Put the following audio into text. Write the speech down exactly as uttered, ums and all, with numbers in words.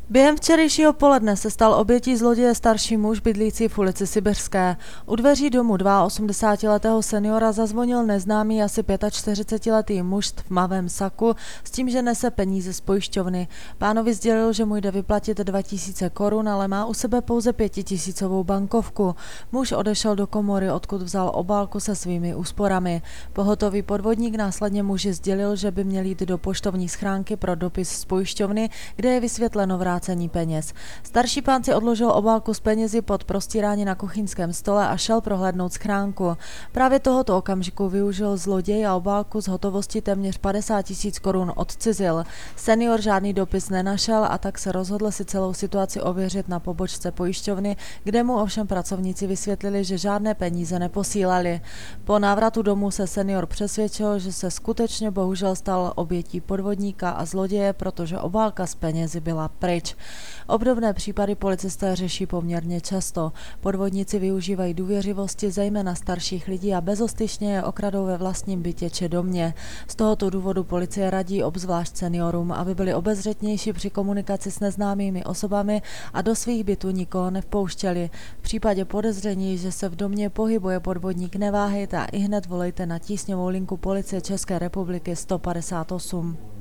Během včerejšího poledne se stal obětí zloděje starší muž bydlící v ulici Sibiřské. U dveří domu osmdesátiletého seniora zazvonil neznámý asi čtyřicetiletý muž v tmavém saku s tím, že nese peníze z pojišťovny. Pánovi sdělil, že mu jde vyplatit dva tisíce korun, ale má u sebe pouze pětitisícovou bankovku. Muž odešel do komory, odkud vzal obálku se svými úsporami. Pohotový podvodník následně muži sdělil, že by měl jít do poštovní schránky pro dopis z pojišťovny, kde je vysvětleno vrácení peněz. Starší pán si odložil obálku s penězi pod prostírání na kuchyňském stole a šel prohlédnout schránku. Právě tohoto okamžiku využil zloděj a obálku z hotovosti téměř padesát tisíc korun odcizil. Senior žádný dopis nenašel a tak se rozhodl si celou situaci ověřit na pobočce pojišťovny, kde mu ovšem pracovníci vysvětlili, že žádné peníze neposílali. Po návratu domů se senior přesvědčil, že se skutečně bohužel stal obětí podvodníka a zloděje, protože obálka s penězi byla pryč. Obdobné případy policisté řeší poměrně často. Podvodníci využívají důvěřivosti zejména starších lidí a bezostyšně je okradou ve vlastním bytě či domě. Z tohoto důvodu policie radí obzvlášť seniorům, aby byli obezřetnější při komunikaci s neznámými osobami a do svých bytů nikoho nevpouštěli. V případě podezření, že se v domě pohybuje podvodník, neváhejte a ihned volejte na tísňovou linku Policie České republiky sto padesát osm.